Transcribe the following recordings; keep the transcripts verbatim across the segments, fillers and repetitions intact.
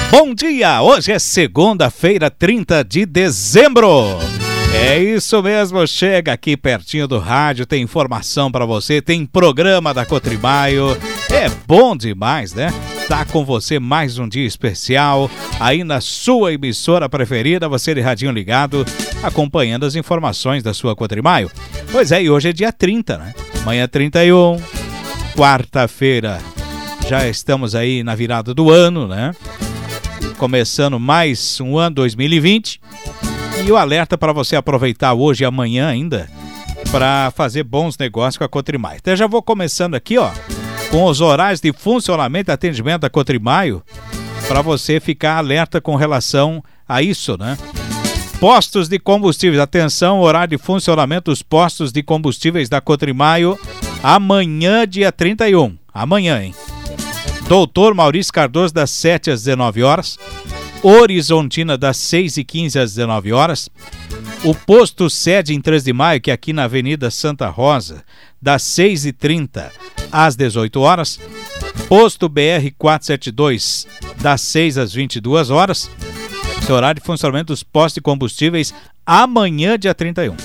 Bom dia, hoje é segunda-feira, trinta de dezembro. É isso mesmo, chega aqui pertinho do rádio, tem informação pra você, tem programa da Cotrimaio. É bom demais, né? Tá com você mais um dia especial, aí na sua emissora preferida, você de radinho ligado, acompanhando as informações da sua Cotrimaio. Pois é, e hoje é dia trinta, né? Amanhã é trinta e um, quarta-feira, já estamos aí na virada do ano, né? Começando mais um ano dois mil e vinte. E o alerta para você aproveitar hoje e amanhã ainda para fazer bons negócios com a Cotrimaio. Então já vou começando aqui, ó, com os horários de funcionamento e atendimento da Cotrimaio, para você ficar alerta com relação a isso, né? Postos de combustíveis, atenção, horário de funcionamento dos postos de combustíveis da Cotrimaio amanhã, dia trinta e um. Amanhã, hein? Doutor Maurício Cardoso, das sete às dezenove horas. Horizontina, das seis e quinze às dezenove horas. O posto sede em três de maio, que é aqui na Avenida Santa Rosa, das seis e trinta às dezoito horas. Posto B R quatrocentos e setenta e dois, das seis às vinte e duas horas. Esse horário de funcionamento dos postos de combustíveis amanhã, dia trinta e um.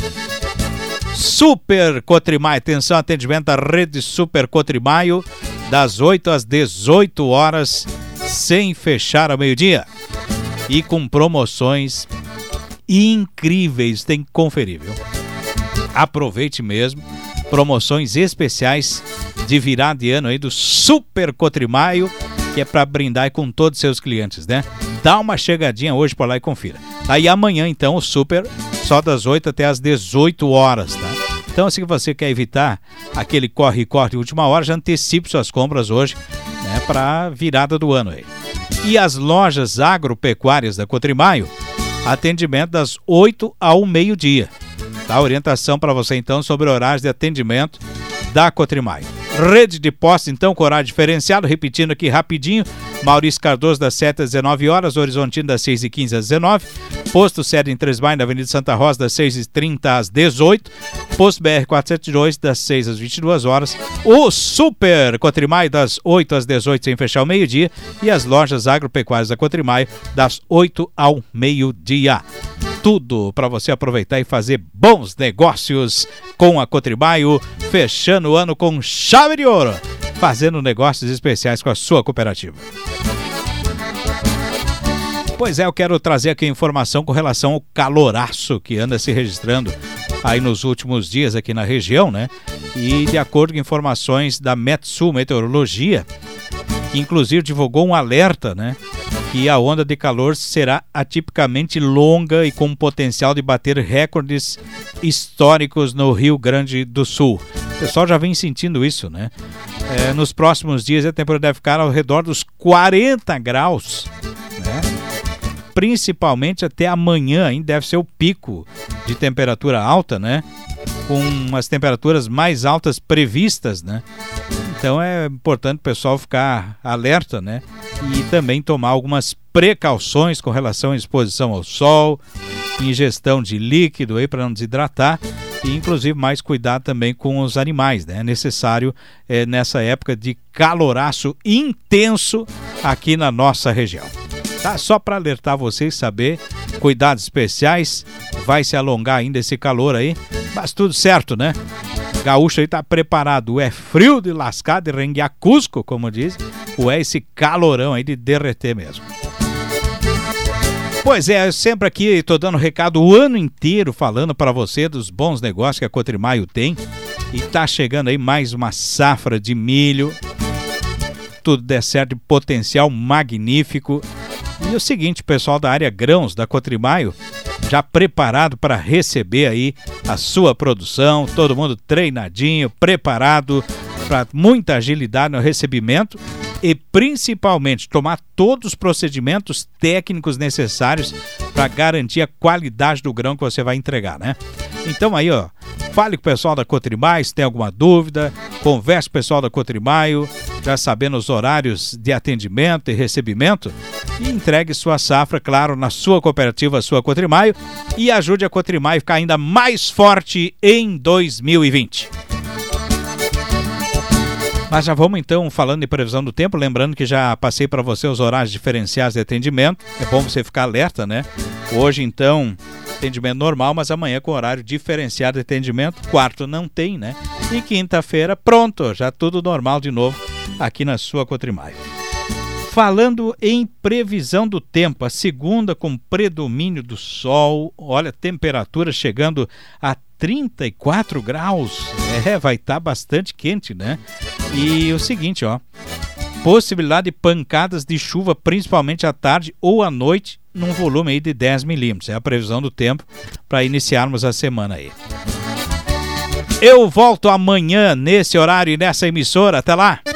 Super Cotrimaio, atenção, atendimento da rede Super Cotrimaio, das oito às dezoito horas, sem fechar ao meio-dia. E com promoções incríveis, tem que conferir, viu? Aproveite mesmo, promoções especiais de virada de ano aí do Super Cotrimaio, que é para brindar com todos os seus clientes, né? Dá uma chegadinha hoje por lá e confira. Aí amanhã, então, o Super, só das oito até as dezoito horas, tá? Então, se você quer evitar aquele corre-corre de última hora, já antecipe suas compras hoje, né, para virada do ano aí. E as lojas agropecuárias da Cotrimaio, atendimento das oito ao meio-dia. Tá? Orientação para você, então, sobre horários de atendimento da Cotrimaio. Rede de postos, então, com horário diferenciado, repetindo aqui rapidinho, Maurício Cardoso, das sete às dezenove horas, Horizontina, das seis e quinze às dezenove, posto sede em Três Maio, na Avenida Santa Rosa, das seis e trinta às dezoito, posto B R quatrocentos e setenta e dois, das seis às vinte e duas horas, o Super Cotrimaio, das oito às dezoito, sem fechar o meio-dia, e as lojas agropecuárias da Cotrimaio, das oito ao meio-dia. Tudo para você aproveitar e fazer bons negócios com a Cotrimaio, fechando o ano com chave de ouro, fazendo negócios especiais com a sua cooperativa. Pois é, eu quero trazer aqui informação com relação ao caloraço que anda se registrando aí nos últimos dias aqui na região, né? E de acordo com informações da Metsul Meteorologia, que inclusive divulgou um alerta, né? Que a onda de calor será atipicamente longa e com potencial de bater recordes históricos no Rio Grande do Sul. O pessoal já vem sentindo isso, né? É, nos próximos dias a temperatura deve ficar ao redor dos quarenta graus, né? Principalmente até amanhã, ainda deve ser o pico de temperatura alta, né? Com as temperaturas mais altas previstas, né? Então é importante o pessoal ficar alerta, né? E também tomar algumas precauções com relação à exposição ao sol, ingestão de líquido aí para não desidratar e inclusive mais cuidado também com os animais, né? É necessário é, nessa época de caloraço intenso aqui na nossa região. Tá? Só para alertar vocês, saber, cuidados especiais, vai se alongar ainda esse calor aí, mas tudo certo, né? Gaúcho aí tá preparado, é frio de lascar, de renguear Cusco, como diz, ou é esse calorão aí de derreter mesmo. Pois é, eu sempre aqui tô dando recado o ano inteiro falando para você dos bons negócios que a Cotrimaio tem, e tá chegando aí mais uma safra de milho, tudo der certo, de potencial magnífico. E o seguinte, pessoal da área grãos da Cotrimaio, já preparado para receber aí a sua produção, todo mundo treinadinho, preparado para muita agilidade no recebimento e principalmente tomar todos os procedimentos técnicos necessários para garantir a qualidade do grão que você vai entregar, né? Então aí, ó, fale com o pessoal da Cotrimaio se tem alguma dúvida, converse com o pessoal da Cotrimaio, já sabendo os horários de atendimento e recebimento, e entregue sua safra, claro, na sua cooperativa, sua Cotrimaio, e ajude a Cotrimaio a ficar ainda mais forte em dois mil e vinte. Mas já vamos então falando de previsão do tempo, lembrando que já passei para você os horários diferenciais de atendimento. É bom você ficar alerta, né? Hoje então, atendimento normal, mas amanhã com horário diferenciado de atendimento. Quarto não tem, né? E quinta-feira, pronto, já tudo normal de novo aqui na sua Cotrimaio. Falando em previsão do tempo, a segunda com predomínio do sol, olha, temperatura chegando a trinta e quatro graus, é, vai estar tá bastante quente, né? E o seguinte, ó, possibilidade de pancadas de chuva, principalmente à tarde ou à noite, num volume aí de dez milímetros, é a previsão do tempo para iniciarmos a semana aí. Eu volto amanhã nesse horário e nessa emissora, até lá!